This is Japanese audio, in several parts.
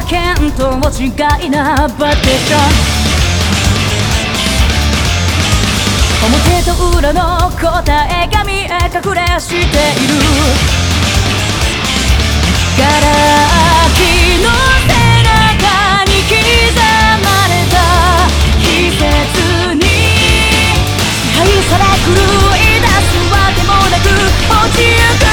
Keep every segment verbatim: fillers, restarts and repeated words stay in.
見当違いなバテーション表と裏の答えが見え隠れしているガラキの背中に刻まれた季節に支配され狂い出すわけもなく落ちゆく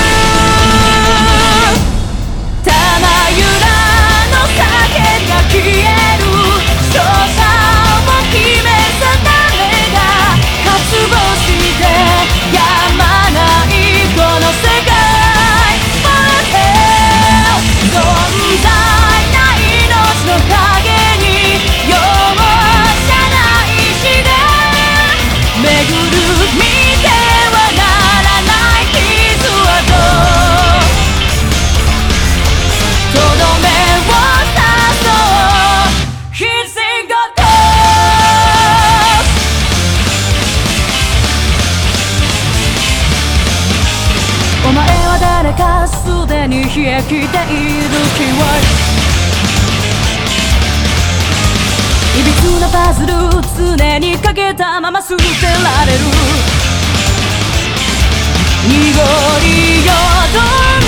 玉ゆらの酒が消える勝者を決め定めが渇望してやまないこの世界存在な命の影に容赦ない死が巡る見てはならない傷跡とどめを刺そう必死ごとお前は誰かすでに冷え切っている気はいびつなパズル常にかけたまま捨てられる濁りよどむ